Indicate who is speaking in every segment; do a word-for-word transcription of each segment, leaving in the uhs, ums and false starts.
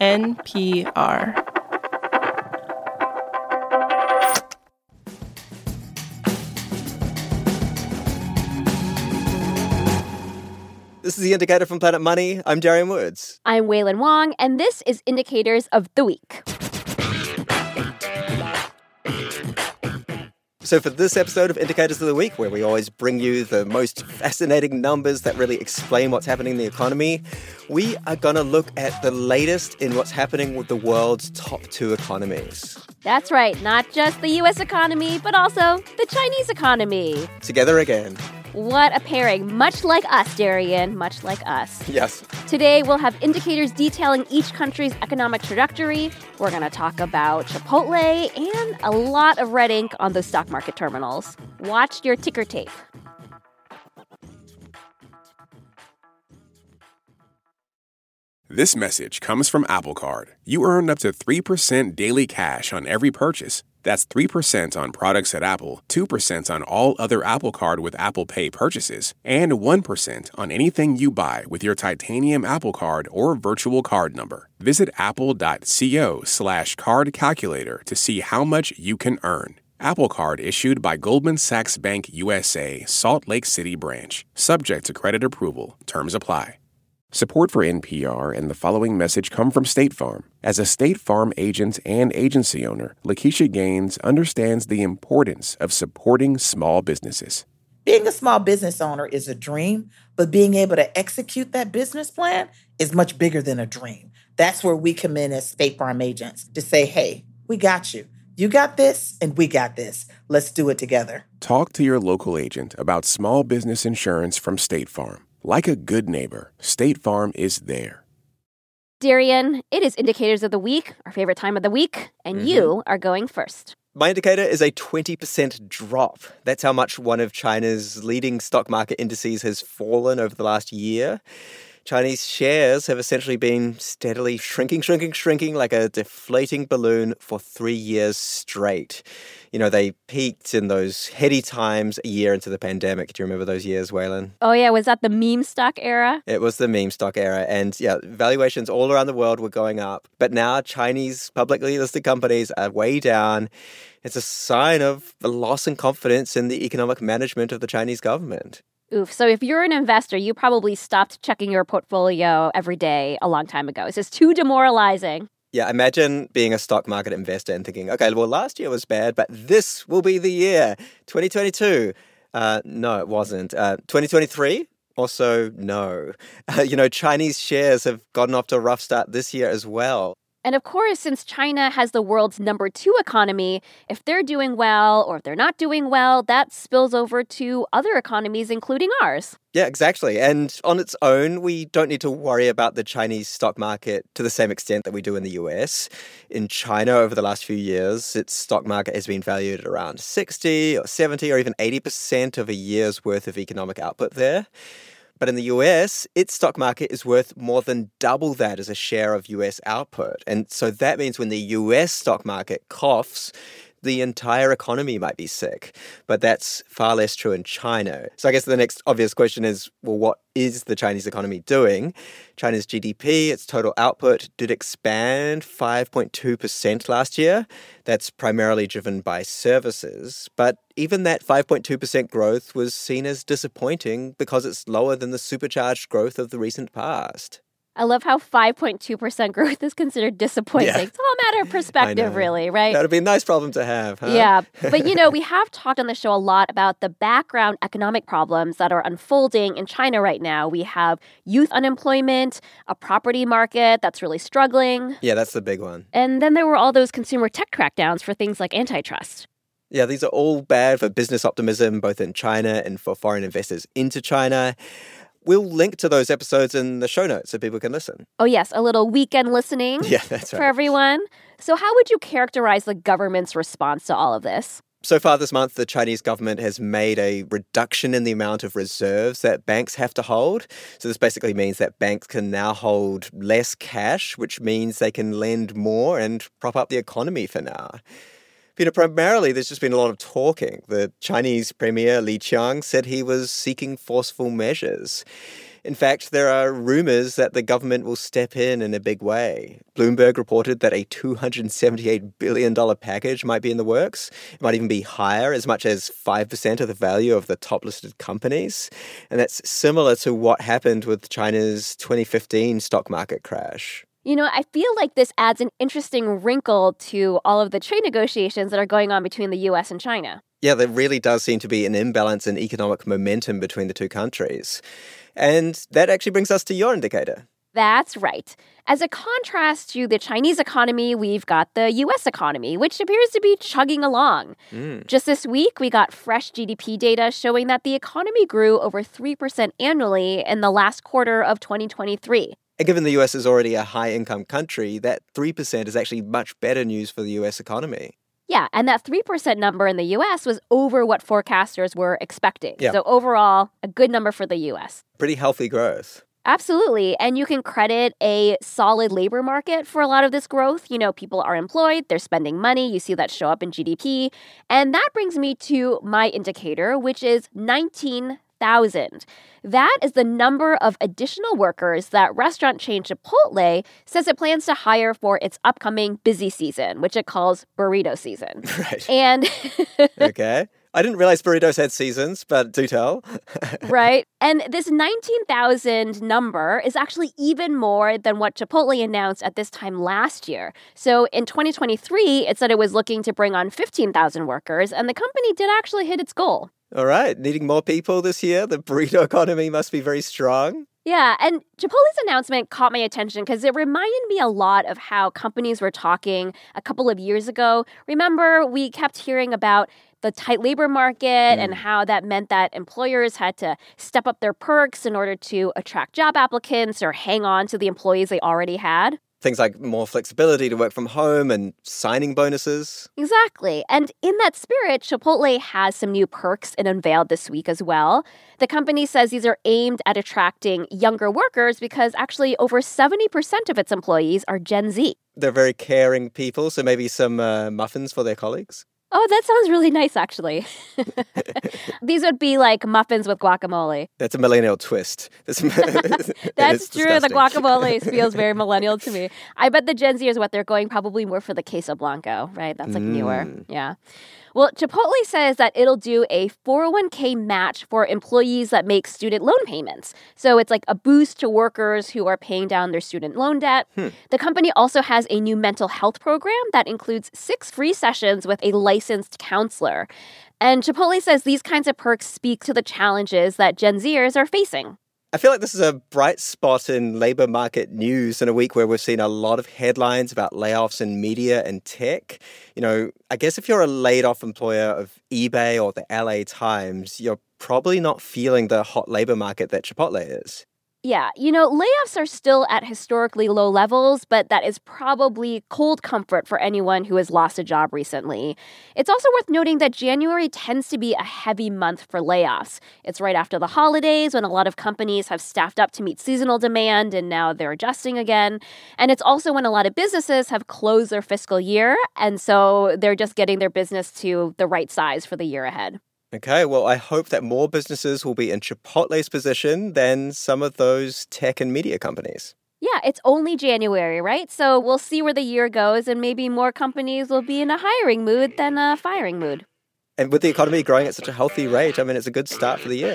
Speaker 1: N P R.
Speaker 2: This is The Indicator from Planet Money. I'm Darian Woods.
Speaker 3: I'm Wailin Wong, and this is Indicators of the Week.
Speaker 2: So for this episode of Indicators of the Week, where we always bring you the most fascinating numbers that really explain what's happening in the economy, we are going to look at the latest in what's happening with the world's top two economies.
Speaker 3: That's right, not just the U S economy, but also the Chinese economy.
Speaker 2: Together again.
Speaker 3: What a pairing. Much like us, Darian, much like us.
Speaker 2: Yes.
Speaker 3: Today, we'll have indicators detailing each country's economic trajectory. We're going to talk about Chipotle and a lot of red ink on those stock market terminals. Watch your ticker tape.
Speaker 4: This message comes from Apple Card. You earn up to three percent daily cash on every purchase. That's three percent on products at Apple, two percent on all other Apple Card with Apple Pay purchases, and one percent on anything you buy with your titanium Apple Card or virtual card number. Visit apple.co slash card calculator to see how much you can earn. Apple Card issued by Goldman Sachs Bank U S A, Salt Lake City branch. Subject to credit approval. Terms apply. Support for N P R and the following message come from State Farm. As a State Farm agent and agency owner, Lakeisha Gaines understands the importance of supporting small businesses.
Speaker 5: Being a small business owner is a dream, but being able to execute that business plan is much bigger than a dream. That's where we come in as State Farm agents to say, hey, we got you. You got this, and we got this. Let's do it together.
Speaker 4: Talk to your local agent about small business insurance from State Farm. Like a good neighbor, State Farm is there.
Speaker 3: Darian, it is Indicators of the Week, our favorite time of the week, and mm-hmm. you are going first.
Speaker 2: My indicator is a twenty percent drop. That's how much one of China's leading stock market indices has fallen over the last year. Chinese shares have essentially been steadily shrinking, shrinking, shrinking like a deflating balloon for three years straight. You know, they peaked in those heady times a year into the pandemic. Do you remember those years, Wailin?
Speaker 3: Oh, yeah. Was that the meme stock era?
Speaker 2: It was the meme stock era. And yeah, valuations all around the world were going up. But now Chinese publicly listed companies are way down. It's a sign of a loss in confidence in the economic management of the Chinese government.
Speaker 3: Oof. So if you're an investor, you probably stopped checking your portfolio every day a long time ago. This is too demoralizing.
Speaker 2: Yeah, imagine being a stock market investor and thinking, okay, well, last year was bad, but this will be the year. twenty twenty-two. Uh, no, it wasn't. Uh, twenty twenty-three? Also, no. Uh, you know, Chinese shares have gotten off to a rough start this year as well.
Speaker 3: And of course, since China has the world's number two economy, if they're doing well or if they're not doing well, that spills over to other economies, including ours.
Speaker 2: Yeah, exactly. And on its own, we don't need to worry about the Chinese stock market to the same extent that we do in the U S. In China, over the last few years, its stock market has been valued at around sixty or seventy or even eighty percent of a year's worth of economic output there. But in the U S, its stock market is worth more than double that as a share of U S output. And so that means when the U S stock market coughs, the entire economy might be sick. But that's far less true in China. So I guess the next obvious question is, well, what is the Chinese economy doing? China's G D P, its total output, did expand five point two percent last year. That's primarily driven by services. But even that five point two percent growth was seen as disappointing because it's lower than the supercharged growth of the recent past.
Speaker 3: I love how five point two percent growth is considered disappointing.
Speaker 2: Yeah.
Speaker 3: It's all a matter of perspective, really, right?
Speaker 2: That would be a nice problem to have, huh?
Speaker 3: Yeah. But, you know, we have talked on the show a lot about the background economic problems that are unfolding in China right now. We have youth unemployment, a property market that's really struggling.
Speaker 2: Yeah, that's the big one.
Speaker 3: And then there were all those consumer tech crackdowns for things like antitrust.
Speaker 2: Yeah, these are all bad for business optimism, both in China and for foreign investors into China. We'll link to those episodes in the show notes so people can listen.
Speaker 3: Oh, yes, a little weekend listening
Speaker 2: yeah, that's right.
Speaker 3: for everyone. So how would you characterize the government's response to all of this?
Speaker 2: So far this month, the Chinese government has made a reduction in the amount of reserves that banks have to hold. So this basically means that banks can now hold less cash, which means they can lend more and prop up the economy for now. You know, primarily, there's just been a lot of talking. The Chinese Premier Li Qiang said he was seeking forceful measures. In fact, there are rumors that the government will step in in a big way. Bloomberg reported that a two hundred seventy-eight billion dollars package might be in the works. It might even be higher, as much as five percent of the value of the top listed companies. And that's similar to what happened with China's twenty fifteen stock market crash.
Speaker 3: You know, I feel like this adds an interesting wrinkle to all of the trade negotiations that are going on between the U S and China.
Speaker 2: Yeah, there really does seem to be an imbalance in economic momentum between the two countries. And that actually brings us to your indicator.
Speaker 3: That's right. As a contrast to the Chinese economy, we've got the U S economy, which appears to be chugging along. Mm. Just this week, we got fresh G D P data showing that the economy grew over three percent annually in the last quarter of twenty twenty-three.
Speaker 2: And given the U S is already a high-income country, that three percent is actually much better news for the U S economy.
Speaker 3: Yeah, and that three percent number in the U S was over what forecasters were expecting.
Speaker 2: Yeah.
Speaker 3: So overall, a good number for the U S.
Speaker 2: Pretty healthy growth.
Speaker 3: Absolutely. And you can credit a solid labor market for a lot of this growth. You know, people are employed, they're spending money. You see that show up in G D P. And that brings me to my indicator, which is nineteen thousand. That is the number of additional workers that restaurant chain Chipotle says it plans to hire for its upcoming busy season, which it calls burrito season.
Speaker 2: Right.
Speaker 3: And
Speaker 2: okay. I didn't realize burritos had seasons, but do tell.
Speaker 3: Right. And this nineteen thousand number is actually even more than what Chipotle announced at this time last year. So in twenty twenty-three, it said it was looking to bring on fifteen thousand workers, and the company did actually hit its goal.
Speaker 2: All right. Needing more people this year? The burrito economy must be very strong.
Speaker 3: Yeah, and Chipotle's announcement caught my attention because it reminded me a lot of how companies were talking a couple of years ago. Remember, we kept hearing about the tight labor market mm. and how that meant that employers had to step up their perks in order to attract job applicants or hang on to the employees they already had.
Speaker 2: Things like more flexibility to work from home and signing bonuses.
Speaker 3: Exactly. And in that spirit, Chipotle has some new perks it unveiled this week as well. The company says these are aimed at attracting younger workers because actually over seventy percent of its employees are Gen Z.
Speaker 2: They're very caring people, so maybe some uh, muffins for their colleagues.
Speaker 3: Oh, that sounds really nice, actually. These would be like muffins with guacamole.
Speaker 2: That's a millennial twist. That's,
Speaker 3: That's true. The guacamole feels very millennial to me. I bet the Gen Z is what they're going probably more for the queso blanco, right? That's like mm. newer. Yeah. Well, Chipotle says that it'll do a four oh one k match for employees that make student loan payments. So it's like a boost to workers who are paying down their student loan debt. Hmm. The company also has a new mental health program that includes six free sessions with a licensed counselor. And Chipotle says these kinds of perks speak to the challenges that Gen Zers are facing.
Speaker 2: I feel like this is a bright spot in labor market news in a week where we've seen a lot of headlines about layoffs in media and tech. You know, I guess if you're a laid-off employer of eBay or the L A Times, you're probably not feeling the hot labor market that Chipotle is.
Speaker 3: Yeah, you know, layoffs are still at historically low levels, but that is probably cold comfort for anyone who has lost a job recently. It's also worth noting that January tends to be a heavy month for layoffs. It's right after the holidays when a lot of companies have staffed up to meet seasonal demand and now they're adjusting again. And it's also when a lot of businesses have closed their fiscal year, and so they're just getting their business to the right size for the year ahead.
Speaker 2: Okay, well, I hope that more businesses will be in Chipotle's position than some of those tech and media companies.
Speaker 3: Yeah, it's only January, right? So we'll see where the year goes, and maybe more companies will be in a hiring mood than a firing mood.
Speaker 2: And with the economy growing at such a healthy rate, I mean, it's a good start for the year.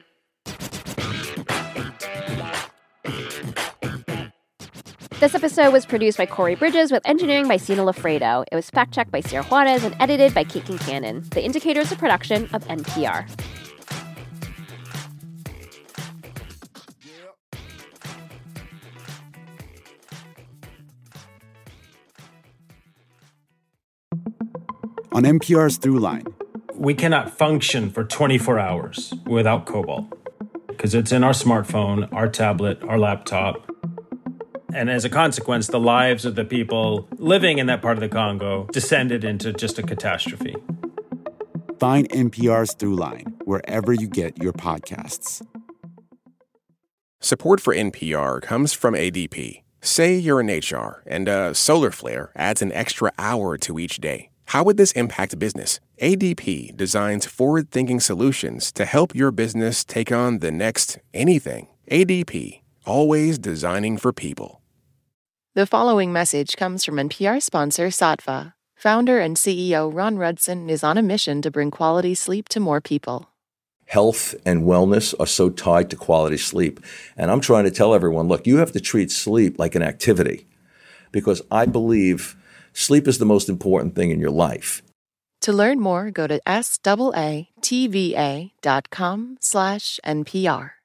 Speaker 3: This episode was produced by Corey Bridges with engineering by Sina Lafredo. It was fact-checked by Sierra Juarez and edited by Kate Kincannon. The Indicator is a production of N P R.
Speaker 1: On N P R's Throughline.
Speaker 6: We cannot function for twenty-four hours without cobalt because it's in our smartphone, our tablet, our laptop. And as a consequence, the lives of the people living in that part of the Congo descended into just a catastrophe.
Speaker 1: Find N P R's Throughline wherever you get your podcasts.
Speaker 4: Support for N P R comes from A D P. Say you're in H R and a solar flare adds an extra hour to each day. How would this impact business? A D P designs forward-thinking solutions to help your business take on the next anything. A D P, always designing for people.
Speaker 7: The following message comes from N P R sponsor Saatva. Founder and C E O Ron Rudson is on a mission to bring quality sleep to more people.
Speaker 8: Health and wellness are so tied to quality sleep. And I'm trying to tell everyone, look, you have to treat sleep like an activity, because I believe sleep is the most important thing in your life.
Speaker 7: To learn more, go to S A A T V A dot com slash N P R.